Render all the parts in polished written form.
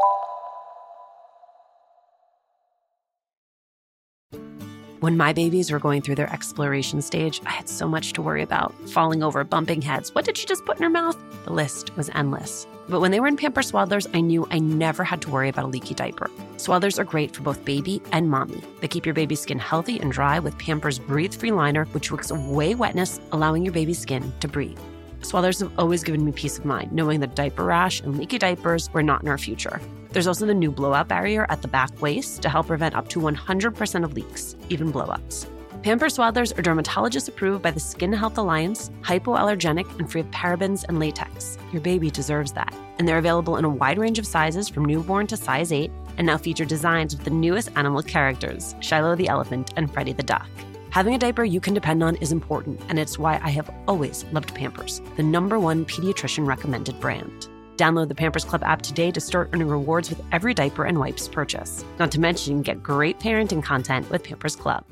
When my babies were going through their exploration stage, I had so much to worry about. Falling over, bumping heads. What did she just put in her mouth? The list was endless. But when they were in Pampers Swaddlers, I knew I never had to worry about a leaky diaper. Swaddlers are great for both baby and mommy. They keep your baby's skin healthy and dry with Pampers Breathe-Free Liner, which wicks away wetness, allowing your baby's skin to breathe. Swaddlers have always given me peace of mind, knowing that diaper rash and leaky diapers were not in our future. There's also the new blowout barrier at the back waist to help prevent up to 100% of leaks, even blowouts. Pampers Swaddlers are dermatologist approved by the Skin Health Alliance, hypoallergenic, and free of parabens and latex. Your baby deserves that. And they're available in a wide range of sizes from newborn to size 8, and now feature designs with the newest animal characters, Shiloh the elephant and Freddie the duck. Having a diaper you can depend on is important, and it's why I have always loved Pampers, the #1 pediatrician recommended brand. Download the Pampers Club app today to start earning rewards with every diaper and wipes purchase. Not to mention, get great parenting content with Pampers Club.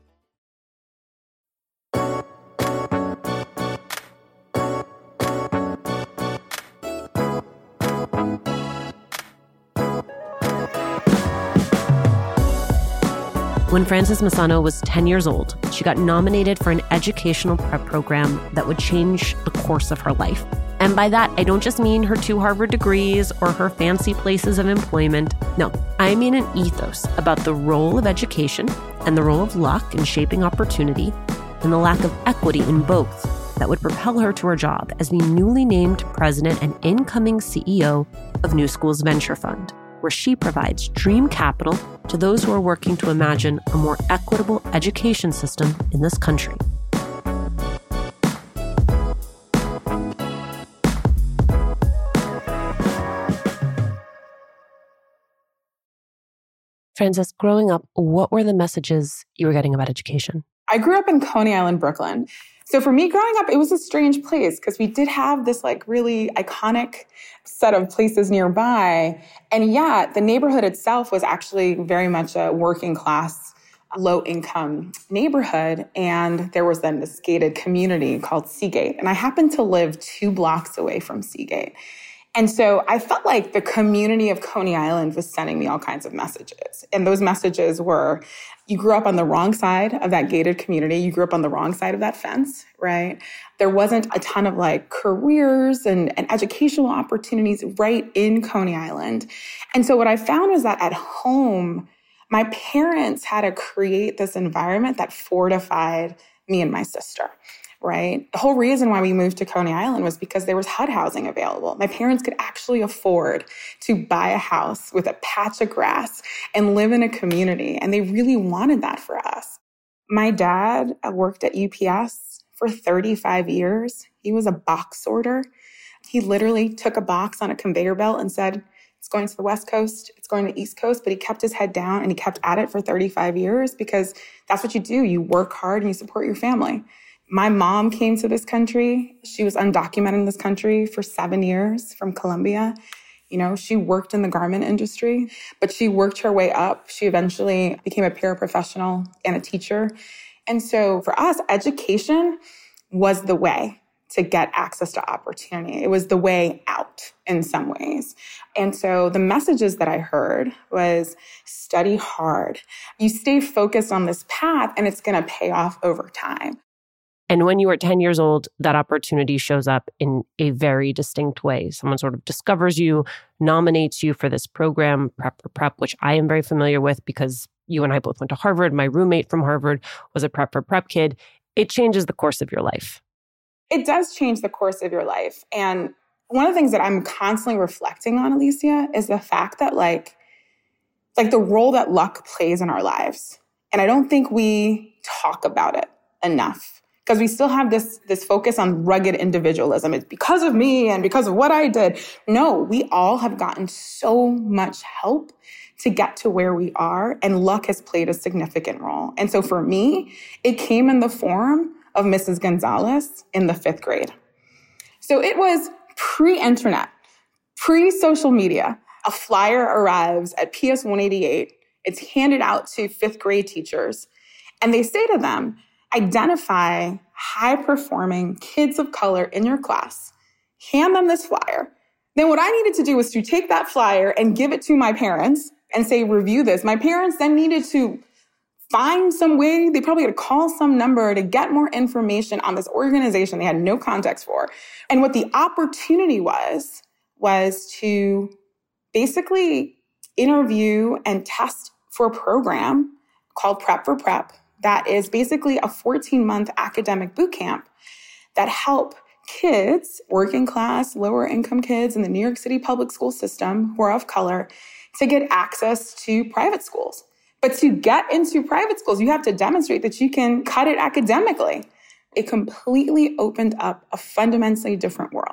When Frances Masano was 10 years old, she got nominated for an educational prep program that would change the course of her life. And by that, I don't just mean her 2 Harvard degrees or her fancy places of employment. No, I mean an ethos about the role of education and the role of luck in shaping opportunity and the lack of equity in both that would propel her to her job as the newly named president and incoming CEO of New Schools Venture Fund, where she provides dream capital to those who are working to imagine a more equitable education system in this country. Frances, growing up, what were the messages you were getting about education? I grew up in Coney Island, Brooklyn. So for me growing up, it was a strange place because we did have this really iconic set of places nearby. And yet the neighborhood itself was actually very much a working class, low income neighborhood. And there was then this gated community called Seagate. And I happened to live 2 blocks away from Seagate. And so I felt like the community of Coney Island was sending me all kinds of messages. And those messages were, you grew up on the wrong side of that gated community. You grew up on the wrong side of that fence, right? There wasn't a ton of careers and educational opportunities right in Coney Island. And so what I found was that at home, my parents had to create this environment that fortified me and my sister. Right? The whole reason why we moved to Coney Island was because there was HUD housing available. My parents could actually afford to buy a house with a patch of grass and live in a community. And they really wanted that for us. My dad worked at UPS for 35 years. He was a box sorter. He literally took a box on a conveyor belt and said, it's going to the West Coast, it's going to the East Coast, but he kept his head down and he kept at it for 35 years because that's what you do. You work hard and you support your family. My mom came to this country. She was undocumented in this country for 7 years from Colombia. She worked in the garment industry, but she worked her way up. She eventually became a paraprofessional and a teacher. And so for us, education was the way to get access to opportunity. It was the way out in some ways. And so the messages that I heard was study hard. You stay focused on this path and it's going to pay off over time. And when you were 10 years old, that opportunity shows up in a very distinct way. Someone sort of discovers you, nominates you for this program, Prep for Prep, which I am very familiar with because you and I both went to Harvard. My roommate from Harvard was a Prep for Prep kid. It changes the course of your life. It does change the course of your life. And one of the things that I'm constantly reflecting on, Alicia, is the fact that the role that luck plays in our lives. And I don't think we talk about it enough. Because we still have this focus on rugged individualism. It's because of me and because of what I did. No, we all have gotten so much help to get to where we are, and luck has played a significant role. And so for me, it came in the form of Mrs. Gonzalez in the 5th grade. So it was pre-internet, pre-social media. A flyer arrives at PS 188. It's handed out to 5th grade teachers. And they say to them, identify high-performing kids of color in your class. Hand them this flyer. Then what I needed to do was to take that flyer and give it to my parents and say, review this. My parents then needed to find some way. They probably had to call some number to get more information on this organization they had no context for. And what the opportunity was to basically interview and test for a program called Prep for Prep. That is basically a 14-month academic boot camp that help kids, working class, lower income kids in the New York City public school system who are of color, to get access to private schools. But to get into private schools, you have to demonstrate that you can cut it academically. It completely opened up a fundamentally different world.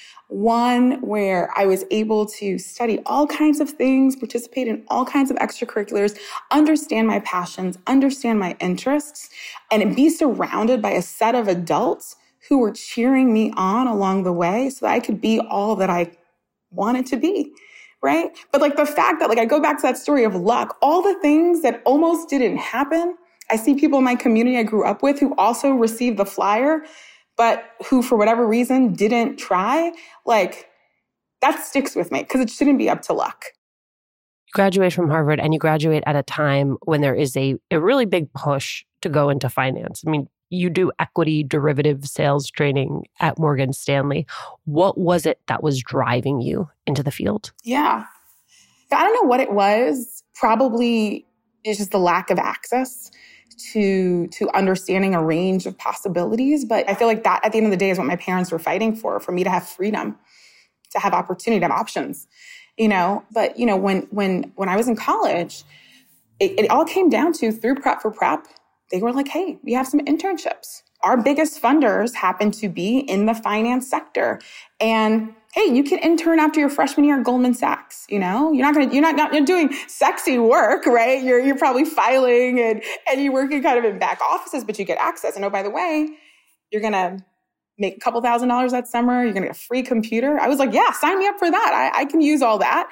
One where I was able to study all kinds of things, participate in all kinds of extracurriculars, understand my passions, understand my interests, and be surrounded by a set of adults who were cheering me on along the way so that I could be all that I wanted to be, right? But like the fact that, like, I go back to that story of luck, all the things that almost didn't happen. I see people in my community I grew up with who also received the flyer, but who, for whatever reason, didn't try. Like, that sticks with me because it shouldn't be up to luck. You graduate from Harvard and you graduate at a time when there is a really big push to go into finance. I mean, you do equity derivative sales training at Morgan Stanley. What was it that was driving you into the field? Yeah. I don't know what it was. Probably it's just the lack of access to understanding a range of possibilities. But I feel like that at the end of the day is what my parents were fighting for me to have freedom, to have opportunity, to have options, But, when I was in college, it all came down to, through Prep for Prep, they were like, hey, we have some internships. Our biggest funders happen to be in the finance sector. And hey, you can intern after your freshman year at Goldman Sachs. You're not doing sexy work, right? You're probably filing and you're working kind of in back offices, but you get access. And oh, by the way, you're going to make a couple $1,000s that summer. You're going to get a free computer. I was like, yeah, sign me up for that. I can use all that,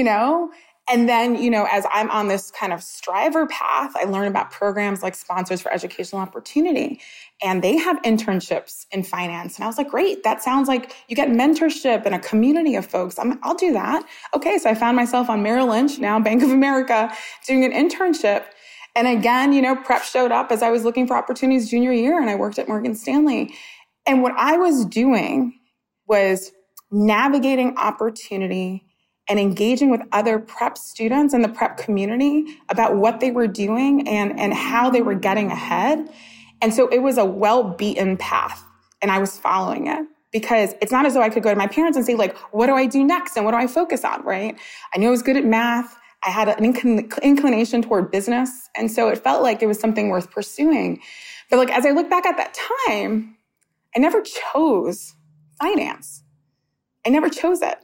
And then, as I'm on this kind of striver path, I learn about programs like Sponsors for Educational Opportunity, and they have internships in finance. And I was like, great, that sounds like you get mentorship and a community of folks. I'll do that. Okay, so I found myself on Merrill Lynch, now Bank of America, doing an internship. And again, Prep showed up as I was looking for opportunities junior year, and I worked at Morgan Stanley. And what I was doing was navigating opportunity and engaging with other prep students in the prep community about what they were doing and how they were getting ahead. And so it was a well-beaten path, and I was following it because it's not as though I could go to my parents and say, like, what do I do next and what do I focus on, right? I knew I was good at math. I had an inclination toward business, and so it felt like it was something worth pursuing. But like, as I look back at that time, I never chose finance. I never chose it.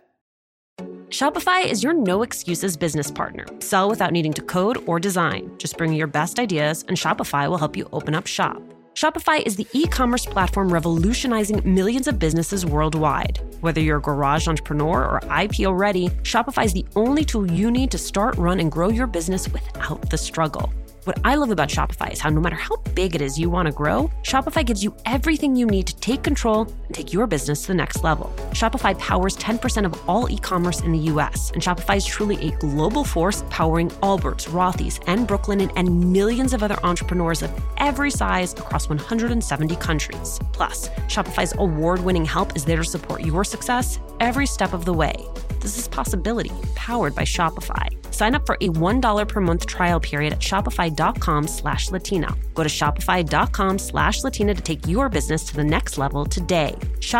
Shopify is your no-excuses business partner. Sell without needing to code or design. Just bring your best ideas, and Shopify will help you open up shop. Shopify is the e-commerce platform revolutionizing millions of businesses worldwide. Whether you're a garage entrepreneur or IPO ready, Shopify is the only tool you need to start, run, and grow your business without the struggle. What I love about Shopify is how no matter how big it is you want to grow, Shopify gives you everything you need to take control and take your business to the next level. Shopify powers 10% of all e-commerce in the U.S., and Shopify is truly a global force powering Allbirds, Rothy's, and Brooklinen, and millions of other entrepreneurs of every size across 170 countries. Plus, Shopify's award-winning help is there to support your success every step of the way. This is Possibility, powered by Shopify. Sign up for a $1 per month trial period at shopify.com/Latina. Go to shopify.com/Latina to take your business to the next level today.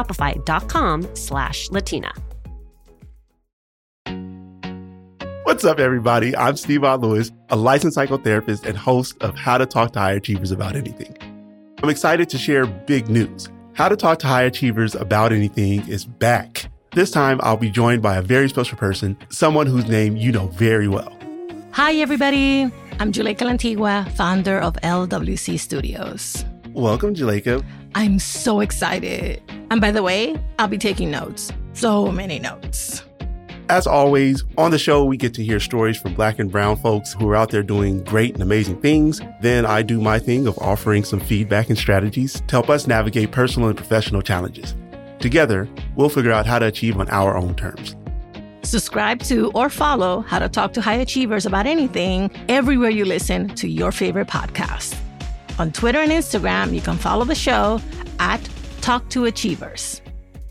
Shopify.com/Latina. What's up, everybody? I'm Steve-Aud Lewis, a licensed psychotherapist and host of How to Talk to High Achievers About Anything. I'm excited to share big news. How to Talk to High Achievers About Anything is back. This time, I'll be joined by a very special person, someone whose name you know very well. Hi, everybody. I'm Juleyka Lantigua, founder of LWC Studios. Welcome, Juleyka. I'm so excited. And by the way, I'll be taking notes. So many notes. As always, on the show, we get to hear stories from Black and brown folks who are out there doing great and amazing things. Then I do my thing of offering some feedback and strategies to help us navigate personal and professional challenges. Together, we'll figure out how to achieve on our own terms. Subscribe to or follow How to Talk to High Achievers About Anything everywhere you listen to your favorite podcast. On Twitter and Instagram, you can follow the show at Talk to Achievers.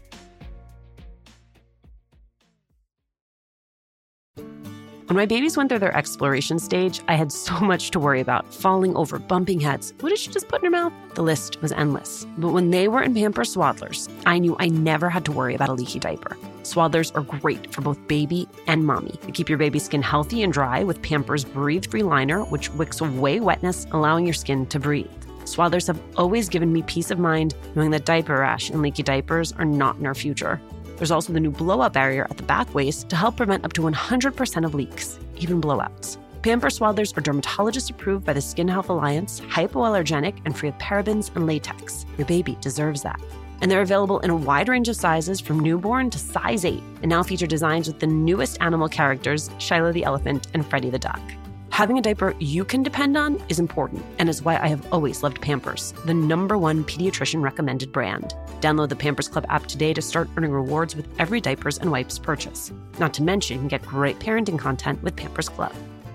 When my babies went through their exploration stage, I had so much to worry about. Falling over, bumping heads. What did she just put in her mouth? The list was endless. But when they were in Pampers Swaddlers, I knew I never had to worry about a leaky diaper. Swaddlers are great for both baby and mommy. They keep your baby's skin healthy and dry with Pampers Breathe-Free Liner, which wicks away wetness, allowing your skin to breathe. Swaddlers have always given me peace of mind knowing that diaper rash and leaky diapers are not in our future. There's also the new blowout barrier at the back waist to help prevent up to 100% of leaks, even blowouts. Pampers Swaddlers are dermatologist approved by the Skin Health Alliance, hypoallergenic, and free of parabens and latex. Your baby deserves that. And they're available in a wide range of sizes from newborn to size 8, and now feature designs with the newest animal characters, Shiloh the elephant and Freddie the duck. Having a diaper you can depend on is important, and is why I have always loved Pampers, the #1 pediatrician recommended brand. Download the Pampers Club app today to start earning rewards with every diapers and wipes purchase. Not to mention, you can get great parenting content with Pampers Club.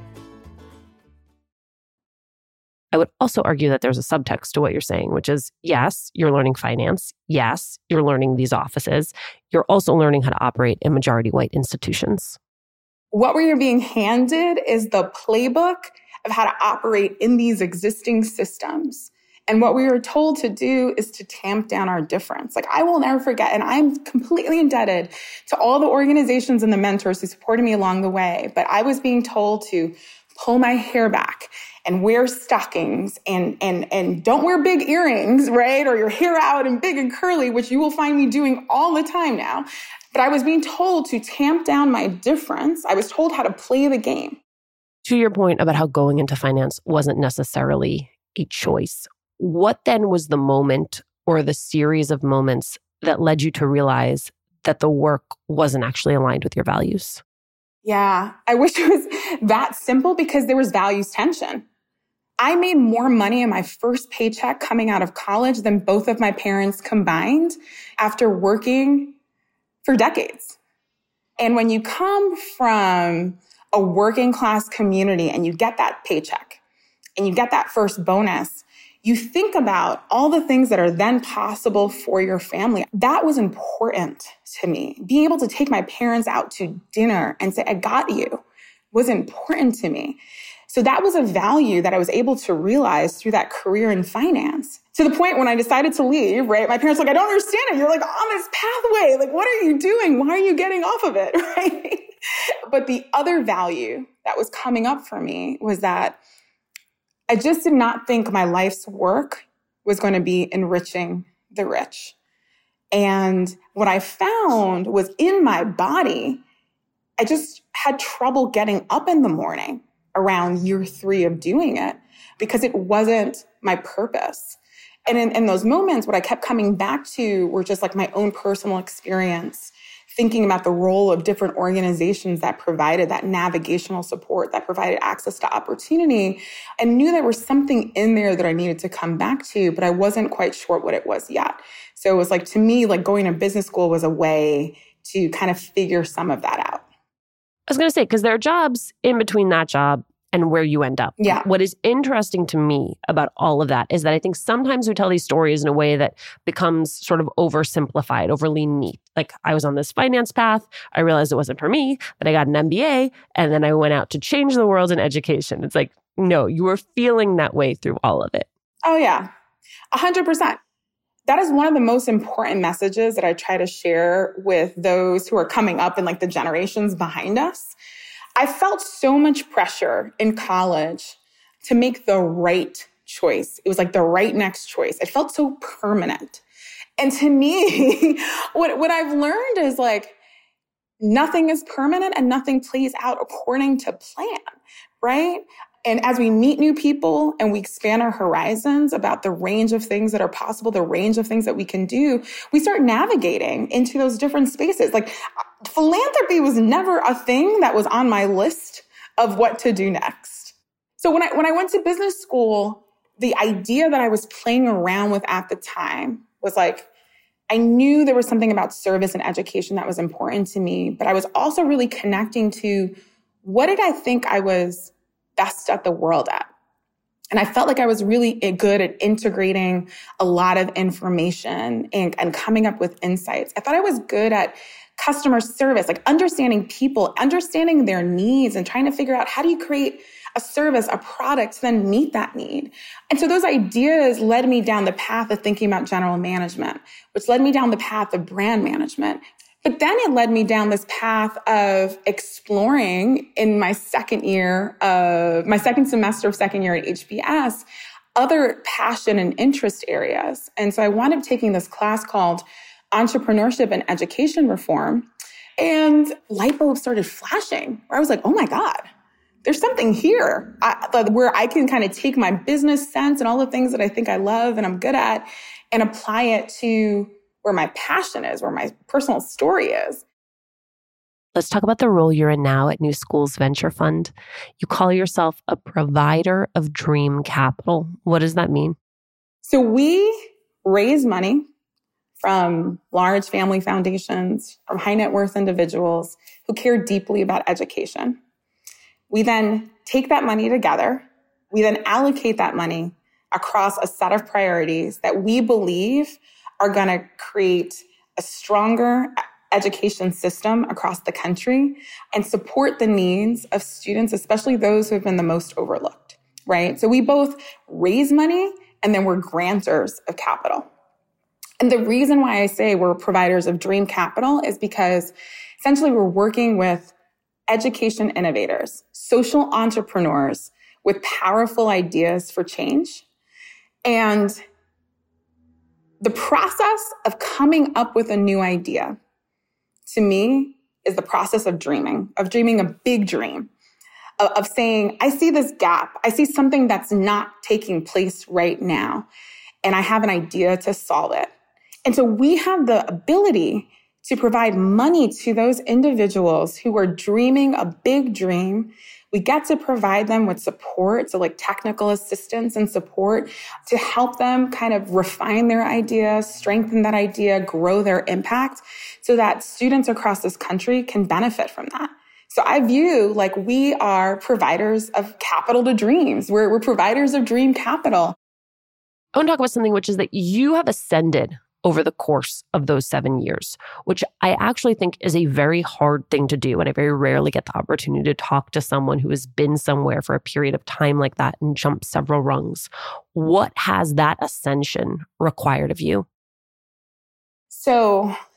I would also argue that there's a subtext to what you're saying, which is, yes, you're learning finance. Yes, you're learning these offices. You're also learning how to operate in majority white institutions. What we are being handed is the playbook of how to operate in these existing systems. And what we are told to do is to tamp down our difference. Like, I will never forget, and I'm completely indebted to all the organizations and the mentors who supported me along the way. But I was being told to pull my hair back and wear stockings and don't wear big earrings, right? Or your hair out and big and curly, which you will find me doing all the time now. But I was being told to tamp down my difference. I was told how to play the game. To your point about how going into finance wasn't necessarily a choice, what then was the moment or the series of moments that led you to realize that the work wasn't actually aligned with your values? Yeah, I wish it was that simple because there was values tension. I made more money in my first paycheck coming out of college than both of my parents combined after working for decades. And when you come from a working class community and you get that paycheck and you get that first bonus, you think about all the things that are then possible for your family. That was important to me. Being able to take my parents out to dinner and say, I got you, was important to me. So that was a value that I was able to realize through that career in finance. To the point when I decided to leave, right? My parents were like, I don't understand it. You're like on this pathway. Like, what are you doing? Why are you getting off of it, right? But the other value that was coming up for me was that I just did not think my life's work was going to be enriching the rich. And what I found was in my body, I just had trouble getting up in the morning around year 3 of doing it because it wasn't my purpose. And in those moments, what I kept coming back to were just like my own personal experience, thinking about the role of different organizations that provided that navigational support, that provided access to opportunity, and knew there was something in there that I needed to come back to, but I wasn't quite sure what it was yet. So it was like, to me, like going to business school was a way to kind of figure some of that out. I was going to say, because there are jobs in between that job and where you end up. Yeah. What is interesting to me about all of that is that I think sometimes we tell these stories in a way that becomes sort of oversimplified, overly neat. Like, I was on this finance path. I realized it wasn't for me, but I got an MBA, and then I went out to change the world in education. It's like, no, you were feeling that way through all of it. Oh, yeah. 100%. That is one of the most important messages that I try to share with those who are coming up in like the generations behind us. I felt so much pressure in college to make the right choice. It was like the right next choice. It felt so permanent. And to me, what I've learned is like, nothing is permanent and nothing plays out according to plan, right? And as we meet new people and we expand our horizons about the range of things that are possible, the range of things that we can do, we start navigating into those different spaces. Like, philanthropy was never a thing that was on my list of what to do next. So when I went to business school, the idea that I was playing around with at the time was like, I knew there was something about service and education that was important to me, but I was also really connecting to what did I think I was best at the world at? And I felt like I was really good at integrating a lot of information and coming up with insights. I thought I was good at customer service, like understanding people, understanding their needs and trying to figure out how do you create a service, a product to then meet that need. And so those ideas led me down the path of thinking about general management, which led me down the path of brand management. But then it led me down this path of exploring in my second semester of second year at HBS, other passion and interest areas. And so I wound up taking this class called Entrepreneurship and Education Reform, and light bulbs started flashing where I was like, oh my God, there's something here where I can kind of take my business sense and all the things that I think I love and I'm good at and apply it to where my passion is, where my personal story is. Let's talk about the role you're in now at New Schools Venture Fund. You call yourself a provider of dream capital. What does that mean? So we raise money from large family foundations, from high net worth individuals who care deeply about education. We then take that money together. We then allocate that money across a set of priorities that we believe are going to create a stronger education system across the country and support the needs of students, especially those who have been the most overlooked, right? So we both raise money and then we're grantors of capital. And the reason why I say we're providers of dream capital is because essentially we're working with education innovators, social entrepreneurs with powerful ideas for change. And the process of coming up with a new idea, to me, is the process of dreaming a big dream, of saying, I see this gap. I see something that's not taking place right now, and I have an idea to solve it. And so we have the ability to provide money to those individuals who are dreaming a big dream. We get to provide them with support, so like technical assistance and support to help them kind of refine their idea, strengthen that idea, grow their impact so that students across this country can benefit from that. So I view like we are providers of capital to dreams. We're providers of dream capital. I want to talk about something which is that you have ascended over the course of those 7 years, which I actually think is a very hard thing to do. And I very rarely get the opportunity to talk to someone who has been somewhere for a period of time like that and jumped several rungs. What has that ascension required of you? So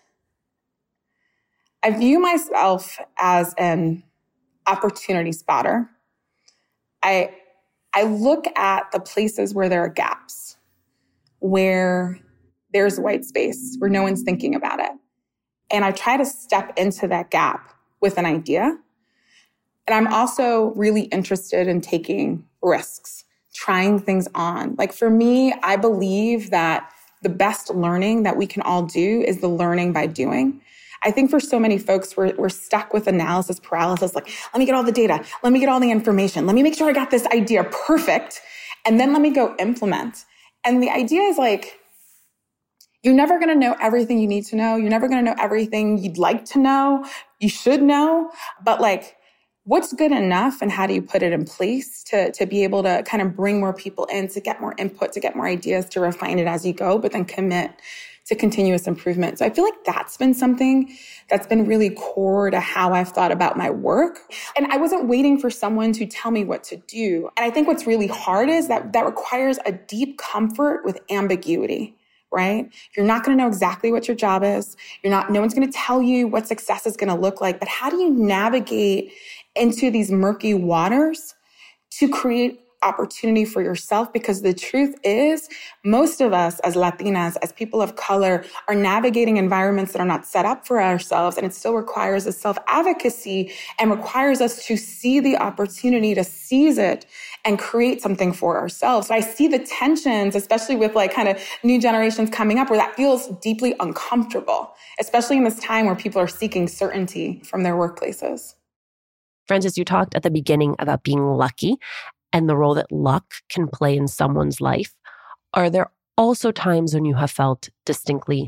I view myself as an opportunity spotter. I look at the places where there are gaps, where there's white space, where no one's thinking about it. And I try to step into that gap with an idea. And I'm also really interested in taking risks, trying things on. Like for me, I believe that the best learning that we can all do is the learning by doing. I think for so many folks, we're stuck with analysis paralysis. Like, let me get all the data. Let me get all the information. Let me make sure I got this idea perfect. And then let me go implement. And the idea is like, you're never going to know everything you need to know. You're never going to know everything you'd like to know. You should know. But like, what's good enough and how do you put it in place to be able to kind of bring more people in, to get more input, to get more ideas, to refine it as you go, but then commit to continuous improvement. So I feel like that's been something that's been really core to how I've thought about my work. And I wasn't waiting for someone to tell me what to do. And I think what's really hard is that requires a deep comfort with ambiguity. Right? You're not going to know exactly what your job is. No one's going to tell you what success is going to look like. But how do you navigate into these murky waters to create opportunity for yourself? Because the truth is, most of us as Latinas, as people of color, are navigating environments that are not set up for ourselves. And it still requires a self-advocacy and requires us to see the opportunity to seize it and create something for ourselves. So I see the tensions, especially with like kind of new generations coming up, where that feels deeply uncomfortable, especially in this time where people are seeking certainty from their workplaces. Frances, you talked at the beginning about being lucky and the role that luck can play in someone's life. Are there also times when you have felt distinctly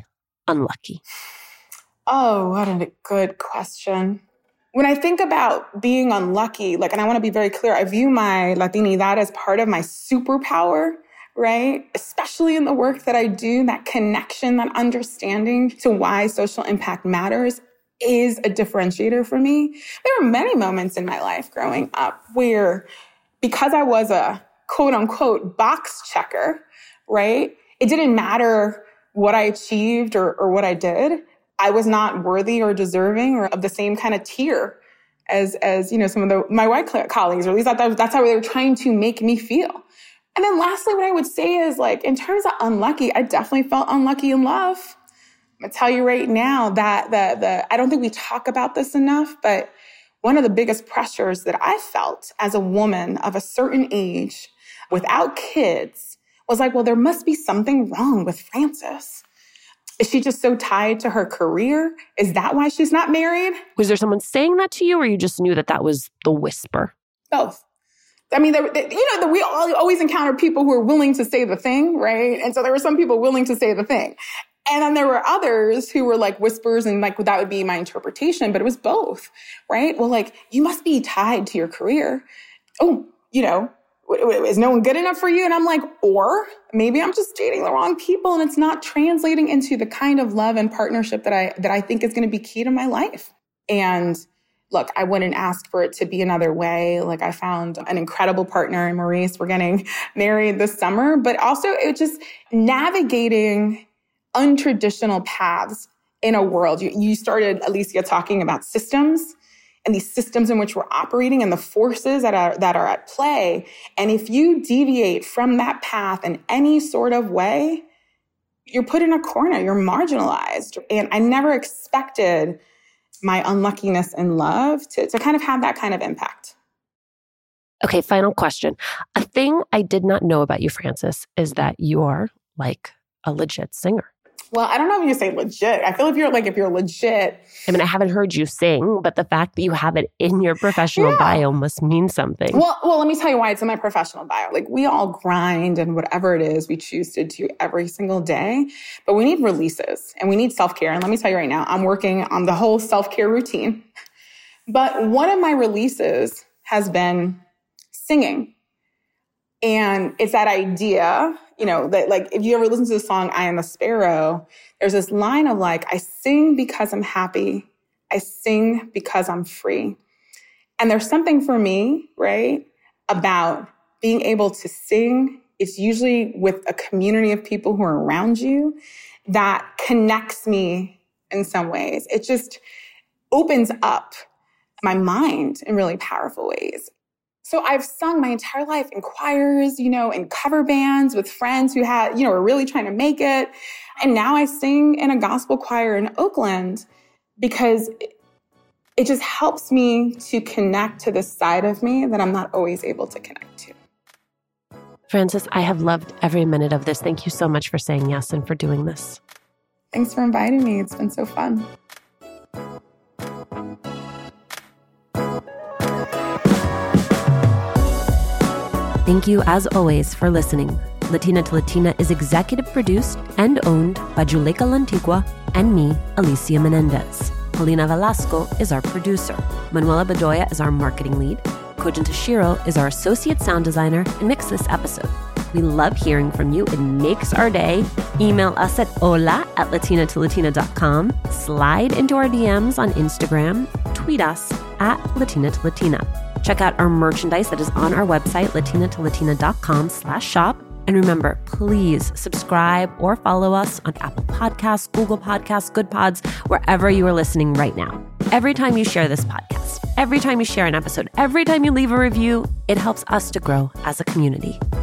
unlucky? Oh, what a good question. When I think about being unlucky, and I want to be very clear, I view my Latinidad as part of my superpower, right? Especially in the work that I do, that connection, that understanding to why social impact matters is a differentiator for me. There were many moments in my life growing up where, because I was a quote unquote box checker, right? It didn't matter what I achieved or what I did. I was not worthy or deserving or of the same kind of tier as some of my white colleagues, or at least that's how they were trying to make me feel. And then lastly, what I would say is, in terms of unlucky, I definitely felt unlucky in love. I'm going to tell you right now that I don't think we talk about this enough, but one of the biggest pressures that I felt as a woman of a certain age without kids was well, there must be something wrong with Frances. Is she just so tied to her career? Is that why she's not married? Was there someone saying that to you, or you just knew that was the whisper? Both. I mean, we always encounter people who are willing to say the thing, right? And so there were some people willing to say the thing. And then there were others who were whispers, and that would be my interpretation, but it was both, right? Well, you must be tied to your career. Oh, is no one good enough for you? And I'm or maybe I'm just dating the wrong people and it's not translating into the kind of love and partnership that I think is going to be key to my life. And look, I wouldn't ask for it to be another way. I found an incredible partner in Maurice. We're getting married this summer, but also it just navigating untraditional paths in a world. You started, Alicia, talking about systems and these systems in which we're operating and the forces that are at play. And if you deviate from that path in any sort of way, you're put in a corner, you're marginalized. And I never expected my unluckiness in love to kind of have that kind of impact. Okay, final question. A thing I did not know about you, Frances, is that you are a legit singer. Well, I don't know if you say legit. I feel if you're legit. I mean, I haven't heard you sing, but the fact that you have it in your professional bio must mean something. Well, let me tell you why it's in my professional bio. We all grind and whatever it is we choose to do every single day, but we need releases and we need self-care. And let me tell you right now, I'm working on the whole self-care routine. But one of my releases has been singing. And it's that idea, that if you ever listen to the song, I Am a Sparrow, there's this line of I sing because I'm happy. I sing because I'm free. And there's something for me, right, about being able to sing. It's usually with a community of people who are around you that connects me in some ways. It just opens up my mind in really powerful ways. So I've sung my entire life in choirs, in cover bands with friends who were really trying to make it. And now I sing in a gospel choir in Oakland because it just helps me to connect to the side of me that I'm not always able to connect to. Frances, I have loved every minute of this. Thank you so much for saying yes and for doing this. Thanks for inviting me. It's been so fun. Thank you, as always, for listening. Latina to Latina is executive produced and owned by Juleka Lantigua and me, Alicia Menendez. Paulina Velasco is our producer. Manuela Bedoya is our marketing lead. Kojin Tashiro is our associate sound designer and mixed this episode. We love hearing from you. It makes our day. Email us at hola@latinatolatina.com. Slide into our DMs on Instagram. Tweet us at Latina to Latina. Check out our merchandise that is on our website, latinatolatina.com/shop. And remember, please subscribe or follow us on Apple Podcasts, Google Podcasts, Good Pods, wherever you are listening right now. Every time you share this podcast, every time you share an episode, every time you leave a review, it helps us to grow as a community.